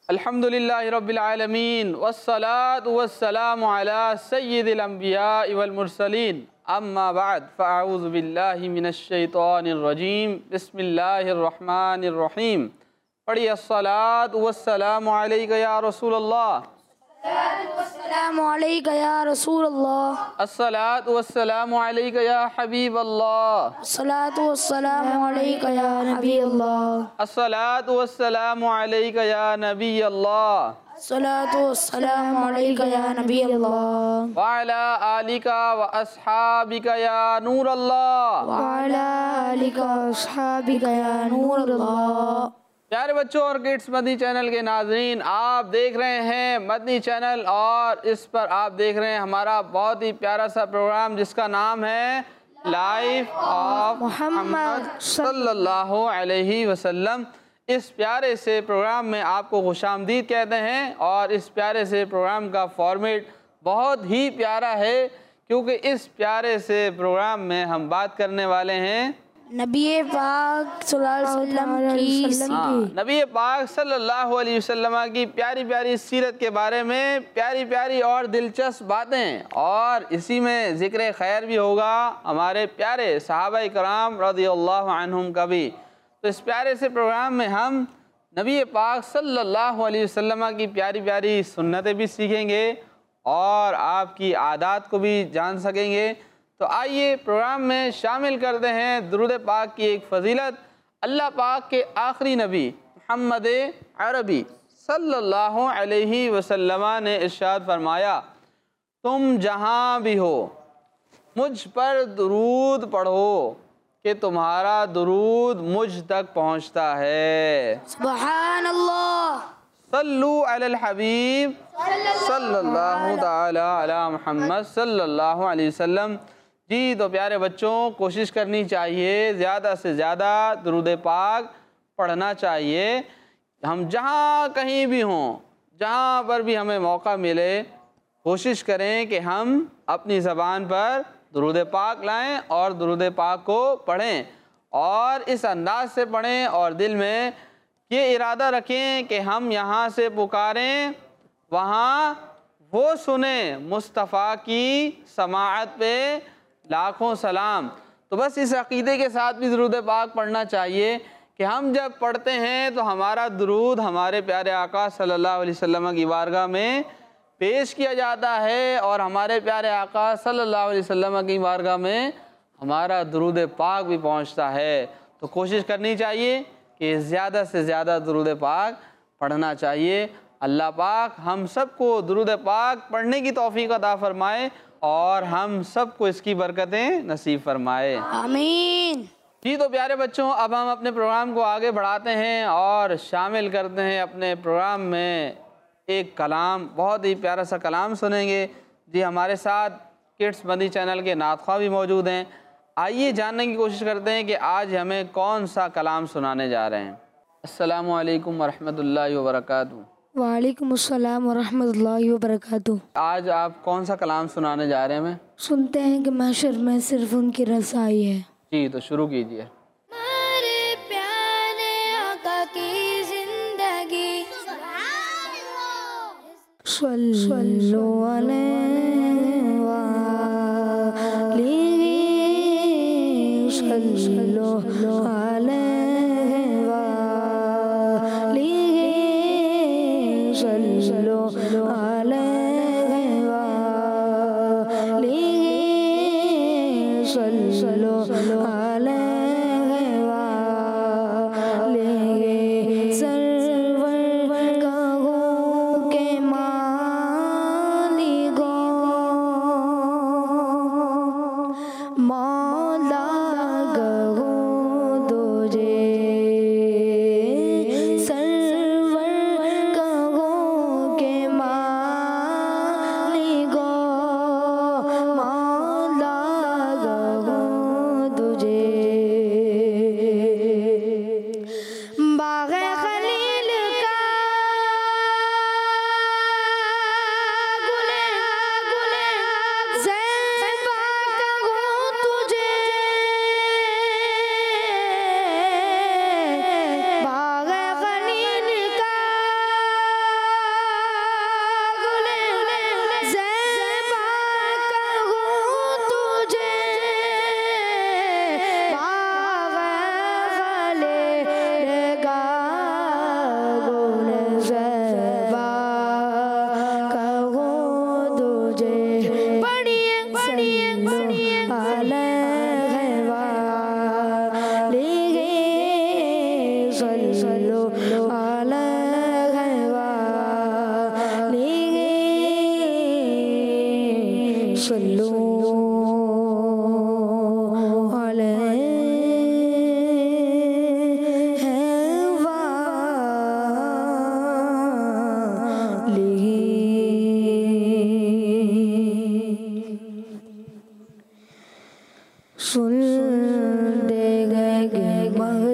अल्हम्दुलिल्लाहि रब्बिल आलमीन वस्सलातु वस्सलामु अला सय्यिदिल अंबिया वल मुरसलीन अम्मा बाद फ़अऊज़ु बिल्लाहि मिनश शैतानिर रजीम बिस्मिल्लाहिर रहमानिर रहीम। पढ़िए अस्सलातु वस्सलामु अलैका या रसूलल्लाह, अस्सलामु अलैका या रसूलल्लाह, अस्सलातु वस्सलामु अलैका या हबीबल्लाह, अस्सलातु वस्सलामु अलैका या नबीअल्लाह, अस्सलातु वस्सलामु अलैका या नबीअल्लाह, अस्सलातु वस्सलामु अलैका या नबीअल्लाह, व अला आलिका व अस्हाबिका या नूरल्लाह। व अला आलिका व अस्हाबिका या नूरल्लाह। प्यारे बच्चों और किड्स मदनी चैनल के नाजरीन, आप देख रहे हैं मदनी चैनल और इस पर आप देख रहे हैं हमारा बहुत ही प्यारा सा प्रोग्राम जिसका नाम है लाइफ ऑफ मोहम्मद सल्लल्लाहु अलैहि वसल्लम। इस प्यारे से प्रोग्राम में आपको खुशामदीद कहते हैं और इस प्यारे से प्रोग्राम का फॉर्मेट बहुत ही प्यारा है क्योंकि इस प्यारे से प्रोग्राम में हम बात करने वाले हैं नबी पाक सल्लल्लाहु अलैहि वसल्लम की नबी पाक सल्लल्लाहु अलैहि वसल्लम की प्यारी प्यारी सीरत के बारे में प्यारी प्यारी और दिलचस्प बातें, और इसी में ज़िक्र खैर भी होगा हमारे प्यारे सहाबाए कराम रज़ियल्लाहु अन्हुम का भी। तो इस प्यारे से प्रोग्राम में हम नबी पाक सल्लल्लाहु अलैहि वसल्लम की प्यारी प्यारी सुन्नतें भी सीखेंगे और आपकी आदात को भी जान सकेंगे। तो आइए प्रोग्राम में शामिल करते हैं दुरूद पाक की एक फ़जीलत। अल्लाह पाक के आखिरी नबी मुहम्मद अरबी सल्लल्लाहु अलैहि वसल्लम ने इरशाद फरमाया, तुम जहाँ भी हो मुझ पर दुरूद पढ़ो कि तुम्हारा दुरूद मुझ तक पहुँचता है। सुभान अल्लाह। सल्लु अलल हबीब सल्लल्लाहु ताला अला मुहम्मद सल्लल्लाहु अलैहि वसल्लम। जी तो प्यारे बच्चों, कोशिश करनी चाहिए ज़्यादा से ज़्यादा दुरूद पाक पढ़ना चाहिए। हम जहाँ कहीं भी हों, जहाँ पर भी हमें मौका मिले, कोशिश करें कि हम अपनी ज़बान पर दुरूद पाक लाएं और दुरूद पाक को पढ़ें और इस अंदाज से पढ़ें और दिल में ये इरादा रखें कि हम यहाँ से पुकारें वहाँ वो सुने, मुस्तफ़ा की समाअत पे लाखों सलाम। तो बस इस अक़ीदे के साथ भी दुरूद पाक पढ़ना चाहिए कि हम जब पढ़ते हैं तो हमारा दुरूद हमारे प्यारे आका सल्लल्लाहु अलैहि वसल्लम की बारगाह में पेश किया जाता है और हमारे प्यारे आका सल्लल्लाहु अलैहि वसल्लम की बारगाह में हमारा दुरूद पाक भी पहुंचता है। तो कोशिश करनी चाहिए कि ज़्यादा से ज़्यादा दुरूद पाक पढ़ना चाहिए। अल्लाह पाक हम सबको दुरूद पाक पढ़ने की तौफ़ीक़ अता फ़रमाए और हम सबको इसकी बरकतें नसीब फरमाए, आमीन। जी तो प्यारे बच्चों, अब हम अपने प्रोग्राम को आगे बढ़ाते हैं और शामिल करते हैं अपने प्रोग्राम में एक कलाम, बहुत ही प्यारा सा कलाम सुनेंगे। जी हमारे साथ किड्स मदनी चैनल के नातख़्वाह भी मौजूद हैं। आइए जानने की कोशिश करते हैं कि आज हमें कौन सा कलाम सुनाने जा रहे हैं। अस्सलामु अलैकुम वरहमतुल्लाहि वबरकातुहू। वालेकुम अस्सलाम वरहमतुल्लाहि वबरकातुहू। आज आप कौन सा कलाम सुनाने जा रहे हैं हमें? सुनते हैं कि महशर में सिर्फ उनकी रज़ाई है। जी तो शुरू कीजिए। सल्लल्लाहु मौला गहो तुझे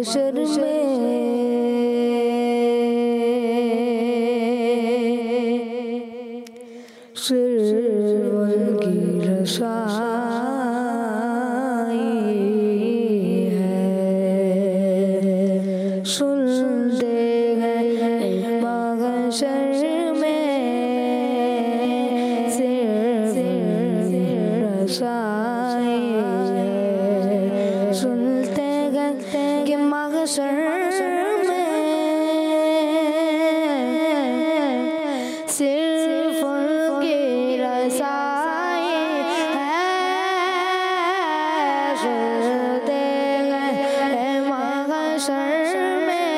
महशर में सिर्फ उनकी रसाई है। सुनते हैं महशर में सिर्फ रसाई है। सुनते हैं कि महशर में सिर्फ उनकी रसाई है। सुनते हैं महशर में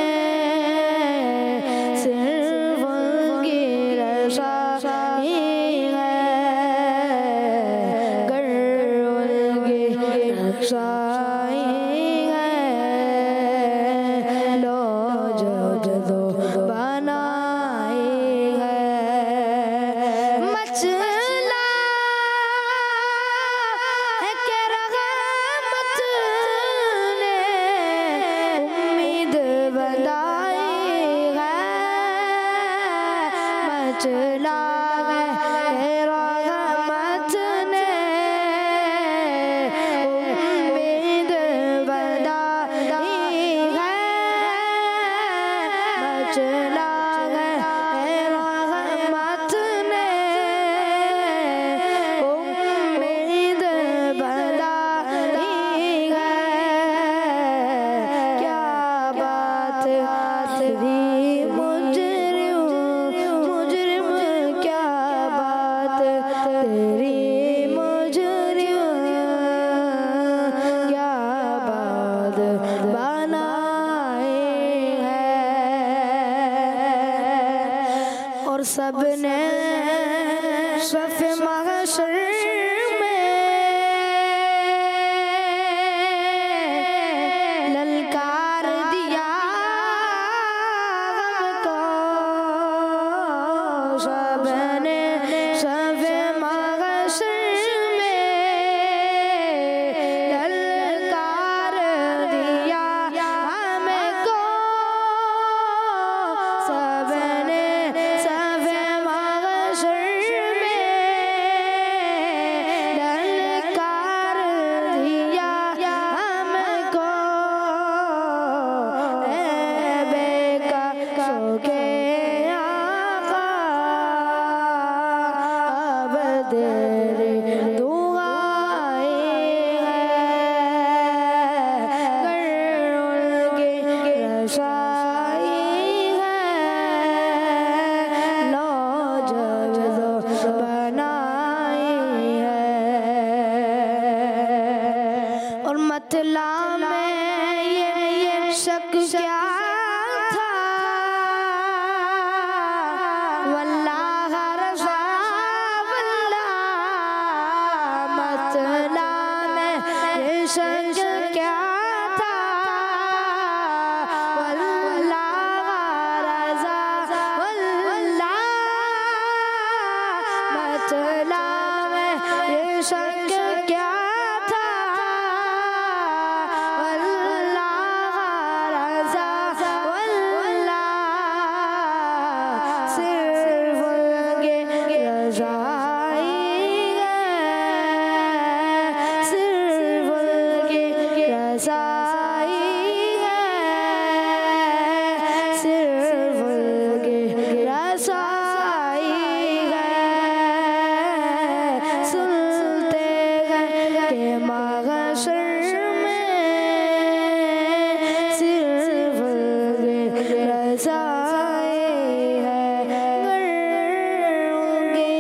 सिर्फ उनकी रसाई है। गर उनकी रसाई है लो जब दो बनाई है। मचला है कि रहमत ने उम्मीद बंधाई है। मचला है रहमत ने उम्मीद बंधाई है। मचला है रहमत ने उम्मीद बंधाई है। क्या बात तेरी मुजरिम मुजरिम क्या बात तेरी मुजरिम क्या बात बनाई है। और सबने सफ़ महशर में ललकार दिया हमको। सबने सफ़ महशर में ललकार दिया हमको। सबने सफ़ महशर में ललकार दिया हमको। ऐ बेकसों के आका अब तेरी दुआएं हैं। गर उनकी रसाई है लो जब दो बनाई है। और मतला में ये शक क्या था वल्लाह रज़ा वल्लाह। मतला में ये शक क्या था वल्लाह रज़ा वल्लाह। मतला में ये शक क्या था वल्लाह रज़ा वल्लाह। सिर्फ उनकी रज़ाई है। सिर्फ उनकी रज़ाई है। सिर्फ उनकी रज़ाई है। सुनते हैं कि महशर में सिर्फ उनकी रज़ाई है। गर उनकी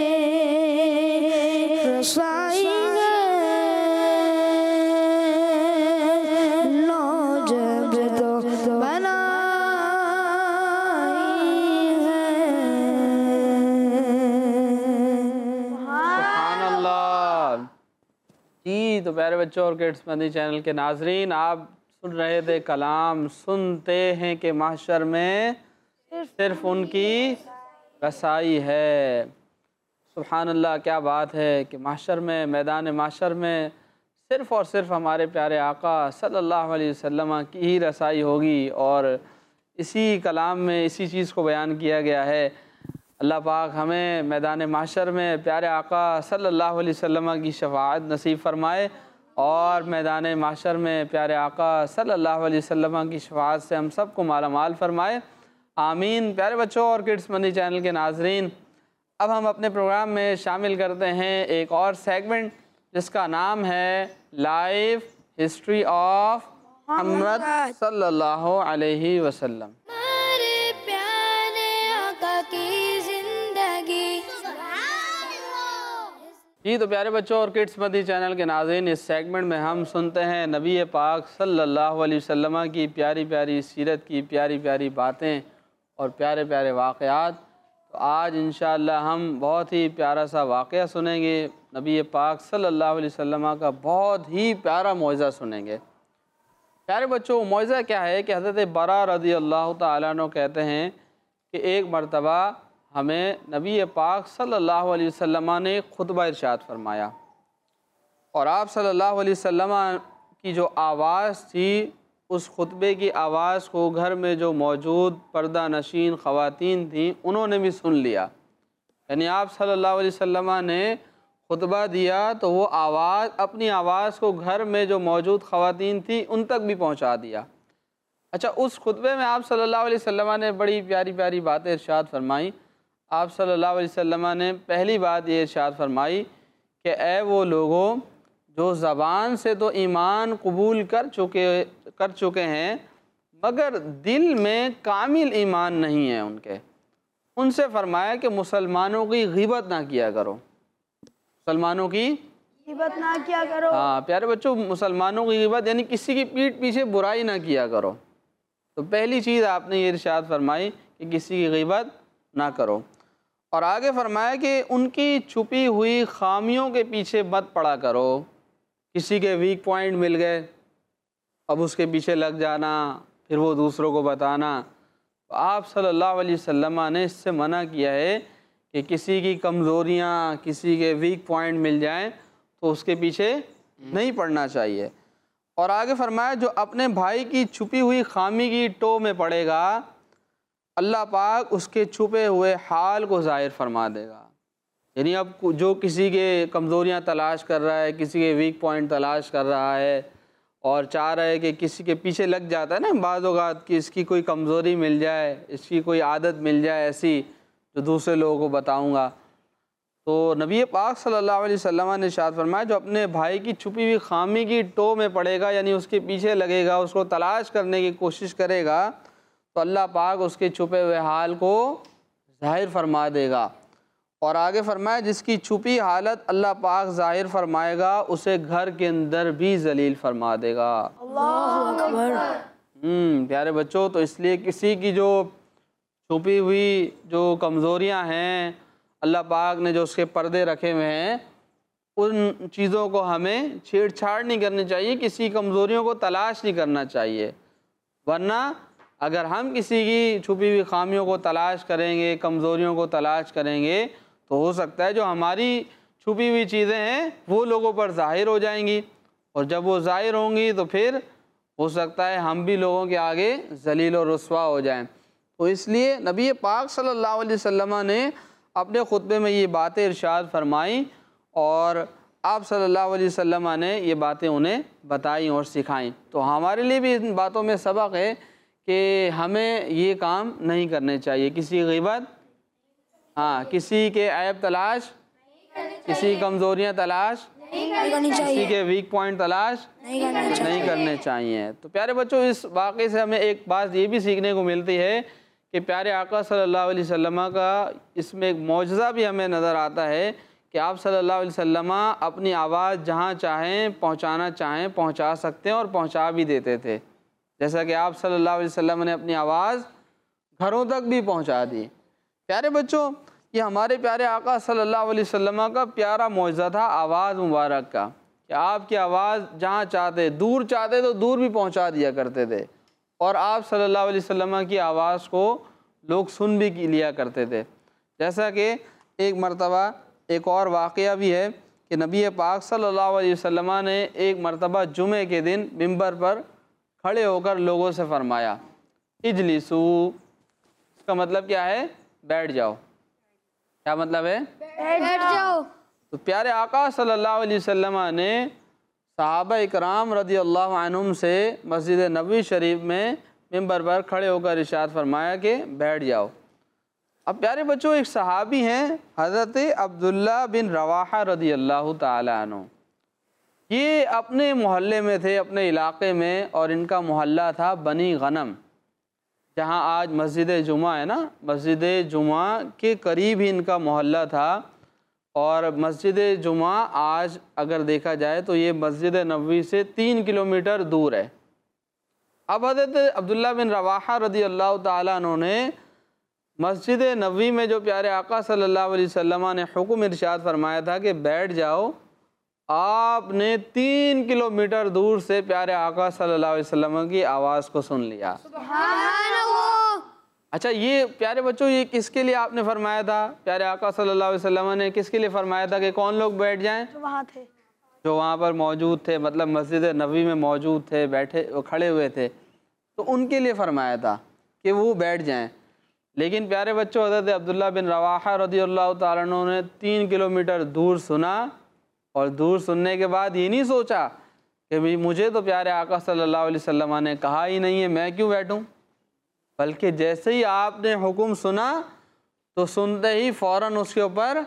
रज़ाई है लो जब तो बनाई है। सुभान अल्लाह। जी तो प्यारे बच्चों और किड्स मदनी चैनल के नाजरीन, आप सुन रहे थे कलाम सुनते हैं कि महशर में सिर्फ उनकी रसाई है। सुभान अल्लाह, क्या बात है कि महशर में, मैदान महशर में सिर्फ़ और सिर्फ हमारे प्यारे आका सल्लल्लाहु अलैहि वसल्लम की ही रसाई होगी। और इसी कलाम में इसी चीज़ को बयान किया गया है। अल्लाह पाक हमें मैदान माशर में प्यारे आका सल्लल्लाहु अलैहि वसल्लम की शफ़ाअत नसीब फ़रमाए और मैदान माशर में प्यारे आका सल्लल्लाहु अलैहि वसल्लम की शफ़ाअत से हम सबको माला माल फ़रमाए, आमीन। प्यारे बच्चों और किड्स मनी चैनल के नाज़रीन, अब हम अपने प्रोग्राम में शामिल करते हैं एक और सेगमेंट जिसका नाम है लाइफ हिस्ट्री ऑफ मोहम्मद सल्लल्लाहु अलैहि वसल्लम। जी तो प्यारे बच्चों और किड्स मदी चैनल के नाज़रीन, इस सेगमेंट में हम सुनते हैं नबी पाक सल्लल्लाहु अलैहि वसल्लम की प्यारी प्यारी सीरत की प्यारी प्यारी बातें और प्यारे प्यारे वाक़यात। तो आज इंशाअल्लाह हम बहुत ही प्यारा सा वाक़या सुनेंगे, नबी पाक सल्लल्लाहु अलैहि वसल्लम का बहुत ही प्यारा मौइज़ा सुनेंगे। प्यारे बच्चों, मौइज़ा क्या है कि हज़रत बरा रज़ी अल्लाह तआला अन्हु कहते हैं कि एक मरतबा हमें नबी पाक सल्लल्लाहु अलैहि वसल्लम ने खुतबा इरशाद फरमाया और आप सल्लल्लाहु अलैहि वसल्लम की जो आवाज़ थी उस खुतबे की आवाज़ को घर में जो मौजूद पर्दा नशीन ख़वातीन थीं उन्होंने भी सुन लिया। यानी आप सल्लल्लाहु अलैहि वसल्लम ने खुतबा दिया तो वो आवाज़ अपनी आवाज़ को घर में जो मौजूद ख़वातीन थी उन तक भी पहुँचा दिया। अच्छा, उस खुतबे में आप सल्लल्लाहु अलैहि वसल्लम ने बड़ी प्यारी प्यारी बातें इरशाद फरमाई। आप सल्लल्लाहु अलैहि वसल्लम ने पहली बात ये इरशाद फरमाई कि ए वो लोगों जो ज़बान से तो ईमान कबूल कर चुके हैं मगर दिल में कामिल ईमान नहीं है उनके, उनसे फरमाया कि मुसलमानों की ग़ीबत ना किया करो, मुसलमानों की ग़ीबत ना किया करो। हाँ प्यारे बच्चों, मुसलमानों की ग़ीबत यानी किसी की पीठ पीछे बुराई ना किया करो। तो पहली चीज़ आपने ये इरशाद फरमाई कि किसी की ग़ीबत ना करो। और आगे फरमाया कि उनकी छुपी हुई खामियों के पीछे मत पड़ा करो। किसी के वीक पॉइंट मिल गए, अब उसके पीछे लग जाना, फिर वो दूसरों को बताना। तो आप सल्लल्लाहु अलैहि वसल्लम ने इससे मना किया है कि किसी की कमज़ोरियाँ, किसी के वीक पॉइंट मिल जाएं तो उसके पीछे नहीं पड़ना चाहिए। और आगे फरमाया जो अपने भाई की छुपी हुई खामी की टो में पड़ेगा अल्लाह पाक उसके छुपे हुए हाल को ज़ाहिर फरमा देगा। यानी अब जो किसी के कमज़ोरियाँ तलाश कर रहा है, किसी के वीक पॉइंट तलाश कर रहा है और चाह रहा है कि किसी के पीछे लग जाता है ना बाज़ औक़ात कि इसकी कोई कमज़ोरी मिल जाए, इसकी कोई आदत मिल जाए ऐसी जो दूसरे लोगों को बताऊँगा। तो नबी पाक सल्लल्लाहु अलैहि वसल्लम ने इरशाद फरमाया जो अपने भाई की छुपी हुई खामी की टो में पड़ेगा यानी उसके पीछे लगेगा, उसको तलाश करने की कोशिश करेगा तो अल्लाह पाक उसके छुपे हुए हाल को ज़ाहिर फरमा देगा। और आगे फरमाया जिसकी छुपी हालत अल्लाह पाक ज़ाहिर फरमाएगा उसे घर के अंदर भी जलील फरमा देगा। अल्लाहु अकबर। प्यारे बच्चों, तो इसलिए किसी की जो छुपी हुई जो कमज़ोरियां हैं अल्लाह पाक ने जो उसके पर्दे रखे हुए हैं उन चीज़ों को हमें छेड़छाड़ नहीं करनी चाहिए, किसी कमज़ोरियों को तलाश नहीं करना चाहिए। वरना अगर हम किसी की छुपी हुई खामियों को तलाश करेंगे, कमज़ोरियों को तलाश करेंगे तो हो सकता है जो हमारी छुपी हुई चीज़ें हैं वो लोगों पर ज़ाहिर हो जाएंगी और जब वो ज़ाहिर होंगी तो फिर हो सकता है हम भी लोगों के आगे ज़लील और रुस्वा हो जाएं। तो इसलिए नबी पाक सल्लल्लाहु अलैहि वसल्लम ने अपने खुतबे में ये बातें इरशाद फरमाई और आप सल्लल्लाहु अलैहि वसल्लम ने ये बातें उन्हें बताई और सिखाई। तो हमारे लिए भी इन बातों में सबक है कि हमें ये काम नहीं करने चाहिए, किसी की ग़ीबत, हाँ किसी के ऐब तलाश, किसी की कमज़ोरियाँ तलाश, किसी के वीक पॉइंट तलाश नहीं करने चाहिए। तो प्यारे बच्चों, इस वाक़े से हमें एक बात ये भी सीखने को मिलती है कि प्यारे आका सल्लल्लाहु अलैहि वसल्लम का इसमें एक मौजज़ा भी हमें नज़र आता है कि आप सल्लल्लाहु अलैहि वसल्लम अपनी आवाज़ जहाँ चाहें पहुँचाना चाहें पहुँचा सकते हैं और पहुँचा भी देते थे। जैसा कि आप सल्लल्लाहु अलैहि वसल्लम ने अपनी आवाज़ घरों तक भी पहुँचा दी। प्यारे बच्चों, ये हमारे प्यारे आका सल्लल्लाहु अलैहि वसल्लम का प्यारा मौजज़ा था आवाज़ मुबारक का कि आपकी आवाज़ जहाँ चाहते, दूर चाहते तो दूर भी पहुँचा दिया करते थे और आप सल्लल्लाहु अलैहि वसल्लम की आवाज़ को लोग सुन भी लिया करते थे। जैसा कि एक मरतबा एक और वाक़या भी है कि नबी पाक सल्लल्लाहु अलैहि वसल्लम ने एक मरतबा जुमे के दिन मिंबर पर खड़े होकर लोगों से फरमाया, इजलिसू, इसका मतलब क्या है? बैठ जाओ। क्या मतलब है? बैठ जाओ। तो प्यारे आका सल्लल्लाहु अलैहि वसल्लम ने सहाबा इकराम रदी अल्लाह अन्हुम से मस्जिद नबवी शरीफ में मिंबर पर खड़े होकर इरशाद फरमाया कि बैठ जाओ। अब प्यारे बच्चों, एक सहाबी हैं हज़रत अब्दुल्ला बिन रवाहा रदी अल्लाह ताला अन्हु। ये अपने मोहल्ले में थे, अपने इलाके में, और इनका मोहल्ला था बनी गनम, जहाँ आज मस्जिद जुमा है ना, मस्जिद जुमा के करीब ही इनका मोहल्ला था। और मस्जिद जुमा आज अगर देखा जाए तो ये मस्जिद नबवी से 3 किलोमीटर दूर है। अब हज़रत अब्दुल्ला बिन रवाहा रदी अल्लाह ताला अन्हु ने मस्जिद नबवी में जो प्यारे आका सल्लल्लाहु अलैहि वसल्लम ने हुक्म इरशाद फरमाया था कि बैठ जाओ, आपने 3 किलोमीटर दूर से प्यारे आका सल्लल्लाहु अलैहि वसल्लम की आवाज़ को सुन लिया। अच्छा, ये प्यारे बच्चों, ये किसके लिए आपने फरमाया था? प्यारे आका सल्लल्लाहु अलैहि वसल्लम ने किसके लिए फरमाया था कि कौन लोग बैठ जाएं? जो वहाँ पर मौजूद थे, मतलब मस्जिद नबवी में मौजूद थे, बैठे खड़े हुए थे, तो उनके लिए फरमाया था कि वो बैठ जाएं। लेकिन प्यारे बच्चों, हज़रत अब्दुल्ला बिन रवाहा रज़ियल्लाहु ताला अन्हु ने 3 किलोमीटर दूर सुना, और दूर सुनने के बाद ये नहीं सोचा कि भाई मुझे तो प्यारे आका सल्लल्लाहु अलैहि वसल्लम ने कहा ही नहीं है, मैं क्यों बैठूं, बल्कि जैसे ही आपने हुक्म सुना तो सुनते ही फ़ौरन उसके ऊपर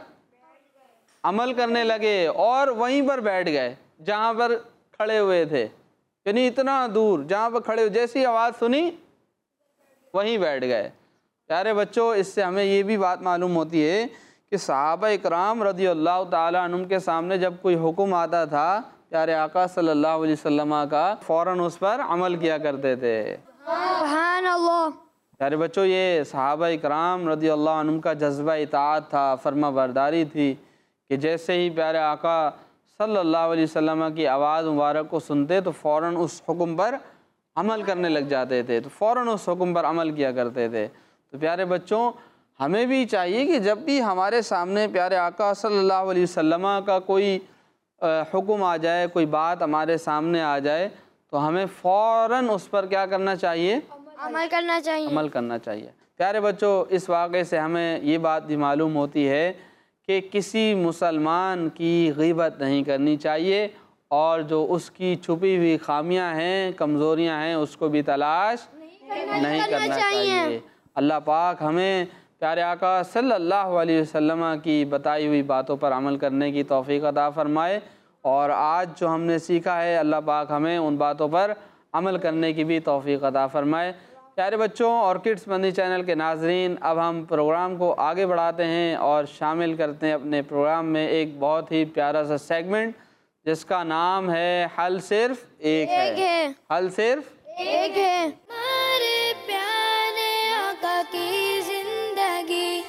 अमल करने लगे और वहीं पर बैठ गए जहाँ पर खड़े हुए थे। यानी इतना दूर जहाँ पर खड़े, जैसी आवाज़ सुनी वहीं बैठ गए। प्यारे बच्चों, इससे हमें ये भी बात मालूम होती है कि सहाबा इकराम रज़ी अल्लाह ताला अन्हुम के सामने जब कोई हुक्म आता था प्यारे आका सल्लल्लाहु अलैहि वसल्लम का, फ़ौरन उस पर अमल किया करते थे। सुभान अल्लाह। प्यारे बच्चों, ये सहाबा इकराम रज़ी अल्लाह अन्हुम का जज्बा इताअत था, फर्मा बरदारी थी कि जैसे ही प्यारे आका सल्लल्लाहु अलैहि वसल्लम की आवाज़ मुबारक को सुनते तो फ़ौरन उस हुक्म पर अमल करने लग जाते थे, तो फ़ौरन उस हुक्म पर अमल किया करते थे। तो प्यारे बच्चों, हमें भी चाहिए कि जब भी हमारे सामने प्यारे आका सल्लल्लाहु अलैहि वसल्लम का कोई हुक्म आ जाए, कोई बात हमारे सामने आ जाए, तो हमें फ़ौरन उस पर क्या करना चाहिए? अमल करना चाहिए। अमल करना चाहिए। प्यारे बच्चों, इस वाक़े से हमें ये बात भी मालूम होती है कि किसी मुसलमान की ग़ीबत नहीं करनी चाहिए, और जो उसकी छुपी हुई खामियां हैं, कमज़ोरियां हैं, उसको भी तलाश नहीं करना चाहिए। अल्लाह पाक हमें प्यारे आका सल्लल्लाहु अलैहि वसल्लम की बताई हुई बातों पर अमल करने की तौफ़ीक़ अता फ़रमाए, और आज जो हमने सीखा है अल्लाह पाक हमें उन बातों पर अमल करने की भी तौफ़ीक़ अता फ़रमाए। प्यारे बच्चों और किड्स मंदी चैनल के नाज़रीन, अब हम प्रोग्राम को आगे बढ़ाते हैं और शामिल करते हैं अपने प्रोग्राम में एक बहुत ही प्यारा सा सेगमेंट जिसका नाम है हल सिर्फ एक है। हल सिर्फ एक है। हमारे प्यारे आका की जिंदगी।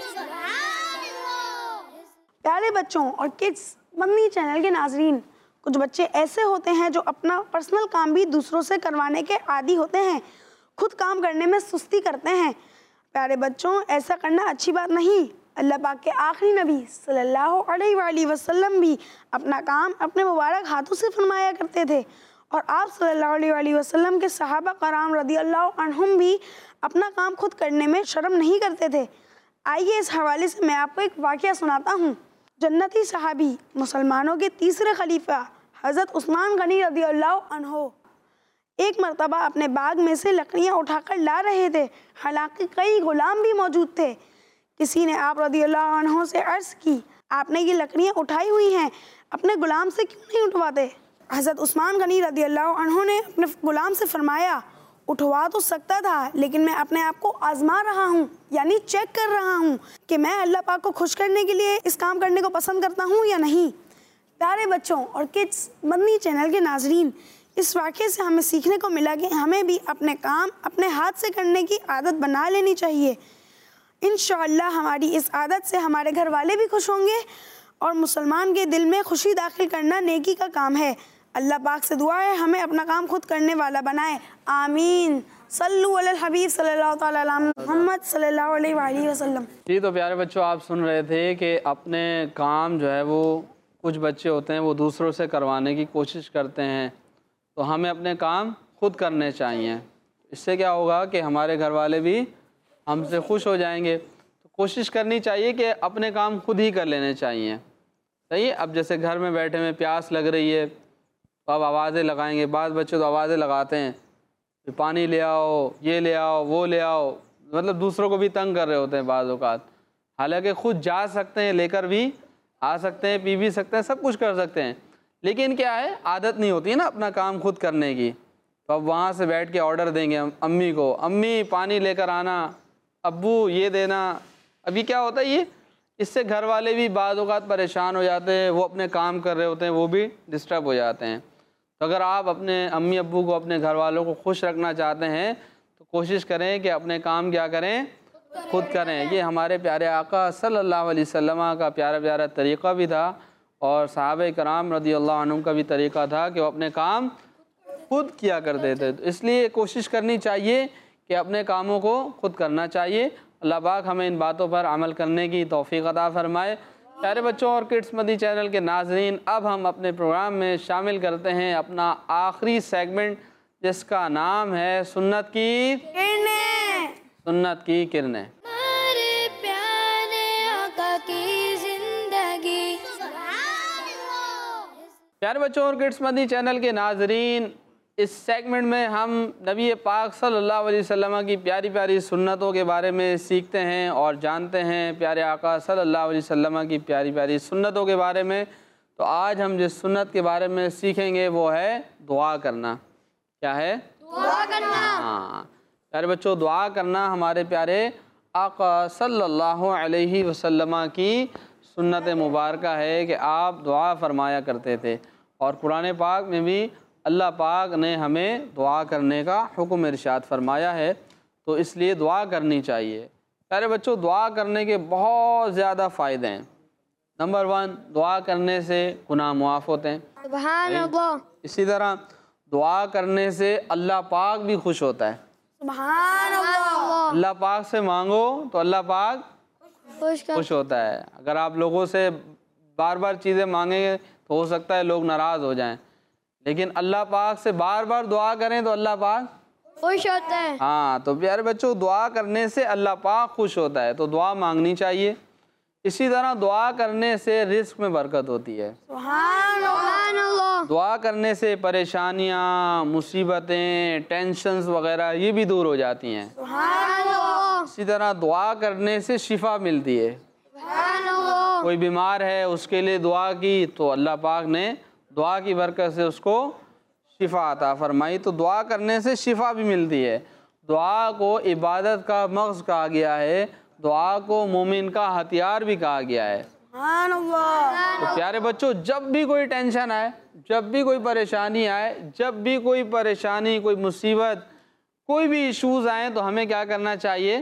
प्यारे बच्चों और किड्स मंदी चैनल के नाजरीन, कुछ बच्चे ऐसे होते हैं जो अपना पर्सनल काम भी दूसरों से करवाने के आदी होते हैं, खुद काम करने में सुस्ती करते हैं। प्यारे बच्चों, ऐसा करना अच्छी बात नहीं। अल्लाह पाक के आखिरी नबी सल्लल्लाहु अलैहि वसल्लम भी अपना काम अपने मुबारक हाथों से फरमाया करते थे, और आप सल्लल्लाहु अलैहि वसल्लम के सहाबा कराम रज़ी अल्लाह अन्हुम भी अपना काम खुद करने में शर्म नहीं करते थे। आइए इस हवाले से मैं आपको एक वाक़या सुनाता हूँ। जन्नती सहाबी, मुसलमानों के तीसरे खलीफा हज़रत उस्मान गनी रज़ी अल्लाह अन्हु एक मरतबा अपने बाग में से लकड़ियाँ उठाकर ला रहे थे। हालांकि कई गुलाम भी मौजूद थे। किसी ने आप रज़ी अल्लाह अन्हु से अर्ज़ की, आपने ये लकड़ियाँ उठाई हुई हैं, अपने गुलाम से क्यों नहीं उठवाते? हज़रत उस्मान गनी रज़ी अल्लाह अन्हु ने अपने गुलाम से फरमाया, उठवा तो सकता था, लेकिन मैं अपने आप को आजमा रहा हूँ, यानी चेक कर रहा हूँ कि मैं अल्लाह पाक को खुश करने के लिए इस काम करने को पसंद करता हूँ या नहीं। प्यारे बच्चों और किड्स मंदी चैनल के नाजरीन, इस वाक़े से हमें सीखने को मिला कि हमें भी अपने काम अपने हाथ से करने की आदत बना लेनी चाहिए। इंशाअल्लाह हमारी इस आदत से हमारे घर वाले भी खुश होंगे, और मुसलमान के दिल में खुशी दाखिल करना नेकी का काम है। अल्लाह पाक से दुआ है हमें अपना काम खुद करने वाला बनाए। आमीन। सल्लु अलल हबीब सल्लल्लाहु तआला अला मुहम्मद सल्लल्लाहु अलैहि वसल्लम। जी, तो प्यारे बच्चों, आप सुन रहे थे कि अपने काम जो है वो कुछ बच्चे होते हैं वो दूसरों से करवाने की कोशिश करते हैं, तो हमें अपने काम खुद करने चाहिए। इससे क्या होगा कि हमारे घर वाले भी हमसे खुश हो जाएंगे। तो कोशिश करनी चाहिए कि अपने काम खुद ही कर लेने चाहिए। सही है। अब जैसे घर में बैठे में प्यास लग रही है तो अब आवाज़ें लगाएंगे। बाद बच्चे तो आवाज़ें लगाते हैं, पानी ले आओ, ये ले आओ, वो ले आओ, मतलब दूसरों को भी तंग कर रहे होते हैं बाज़ औक़ात। हालांकि खुद जा सकते हैं, लेकर भी आ सकते हैं, पी भी सकते हैं, सब कुछ कर सकते हैं, लेकिन क्या है आदत नहीं होती है ना अपना काम खुद करने की। तो अब वहाँ से बैठ के ऑर्डर देंगे अम्मी को, अम्मी पानी लेकर आना, अब्बू ये देना। अभी क्या होता है ये, इससे घर वाले भी बाज़ औक़ात परेशान हो जाते हैं, वो अपने काम कर रहे होते हैं, वो भी डिस्टर्ब हो जाते हैं। तो अगर आप अपने अम्मी अब्बू को, अपने घर वालों को खुश रखना चाहते हैं तो कोशिश करें कि अपने काम क्या करें, खुद करें। ये हमारे प्यारे आका सल्लल्लाहु अलैहि वसल्लम का प्यारा प्यारा तरीक़ा भी था और सहाबा कराम रज़ियल्लाहु अन्हुम का भी तरीक़ा था कि वो अपने काम खुद किया करते थे। तो इसलिए कोशिश करनी चाहिए कि अपने कामों को खुद करना चाहिए। अल्लाह पाक हमें इन बातों पर अमल करने की तौफ़ीक़ अता फ़रमाए। प्यारे बच्चों और किड्स मदी चैनल के नाज़रीन, अब हम अपने प्रोग्राम में शामिल करते हैं अपना आखिरी सेगमेंट, जिसका नाम है सुन्नत की किरणें। सुन्नत की किरणें। हमारे प्यारे आका की जिंदगी। प्यारे बच्चों और किड्स मदी चैनल के नाज़रीन, इस सेगमेंट में हम नबी पाक सल्लल्लाहु अलैहि वसल्लम की प्यारी प्यारी सुन्नतों के बारे में सीखते हैं और जानते हैं, प्यारे आका सल्लल्लाहु अलैहि वसल्लम की प्यारी प्यारी सुन्नतों के बारे में। तो आज हम जिस सुन्नत के बारे में सीखेंगे वो है दुआ करना। क्या है? दुआ करना। हाँ प्यारे बच्चों, दुआ करना हमारे प्यारे आका सल्लल्लाहु अलैहि वसल्लम की सुन्नत मुबारक है कि आप दुआ फरमाया करते थे। और कुरान पाक में भी अल्लाह पाक ने हमें दुआ करने का हुक्म इरशाद फरमाया है, तो इसलिए दुआ करनी चाहिए। प्यारे बच्चों, दुआ करने के बहुत ज़्यादा फ़ायदे हैं। नंबर 1, दुआ करने से गुनाह मुआफ़ होते हैं। सुभान अल्लाह। इसी तरह दुआ करने से अल्लाह पाक भी खुश होता है। सुभान अल्लाह। अल्लाह पाक से मांगो तो अल्लाह पाक खुश खुश होता है। अगर आप लोगों से बार बार चीज़ें मांगेंगे तो हो सकता है लोग नाराज़ हो जाएं, लेकिन अल्लाह पाक से बार बार दुआ करें तो अल्लाह पाक खुश होते हैं। हाँ, तो प्यारे बच्चों, दुआ करने से अल्लाह पाक खुश होता है, तो दुआ मांगनी चाहिए। इसी तरह दुआ करने से रिस्क में बरकत होती है। सुभान अल्लाह। दुआ करने से परेशानियाँ, मुसीबतें, टेंशन्स वगैरह ये भी दूर हो जाती हैं। सुभान अल्लाह। इसी तरह दुआ करने से शिफा मिलती है। सुभान अल्लाह। कोई बीमार है, उसके लिए दुआ की तो अल्लाह पाक ने दुआ की बरकत से उसको शिफा अता फरमाई। तो दुआ करने से शिफा भी मिलती है। दुआ को इबादत का मग़ज़ कहा गया है, दुआ को मोमिन का हथियार भी कहा गया है। सुभान अल्लाह। तो प्यारे बच्चों, जब भी कोई टेंशन आए, जब भी कोई परेशानी आए, जब भी कोई परेशानी, कोई मुसीबत, कोई भी इश्यूज़ आए तो हमें क्या करना चाहिए?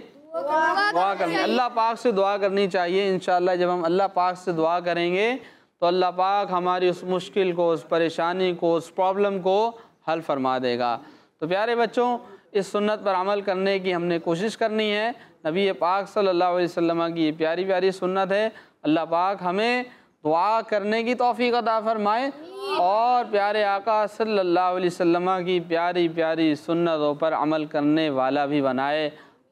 दुआ करनी। अल्लाह पाक से दुआ करनी चाहिए। इंशाअल्लाह जब हम अल्लाह पाक से दुआ करेंगे तो अल्लाह पाक हमारी उस मुश्किल को, उस परेशानी को, उस प्रॉब्लम को हल फरमा देगा। तो प्यारे बच्चों, इस सुन्नत पर अमल करने की हमने कोशिश करनी है। नबी पाक सल्लल्लाहु अलैहि वसल्लम की ये प्यारी प्यारी सुन्नत है। अल्लाह पाक हमें दुआ करने की तौफ़ीक़ अता फ़रमाए और प्यारे आका सल्लल्लाहु अलैहि वसल्लम की प्यारी प्यारी सुन्नतों पर अमल करने वाला भी बनाए।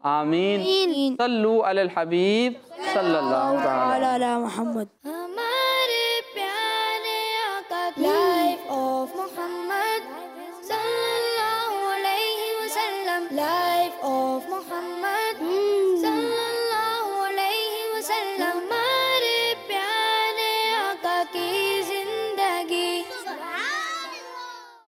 आमीन। सल्लु अलल हबीब सल्लल्लाहु अला मोहम्मद। हमारे प्यारे आका की लाइफ ऑफ मोहम्मद सल्लल्लाहु अलैहि वसल्लम। लाइफ ऑफ मोहम्मद सल्लल्लाहु अलैहि वसल्लम।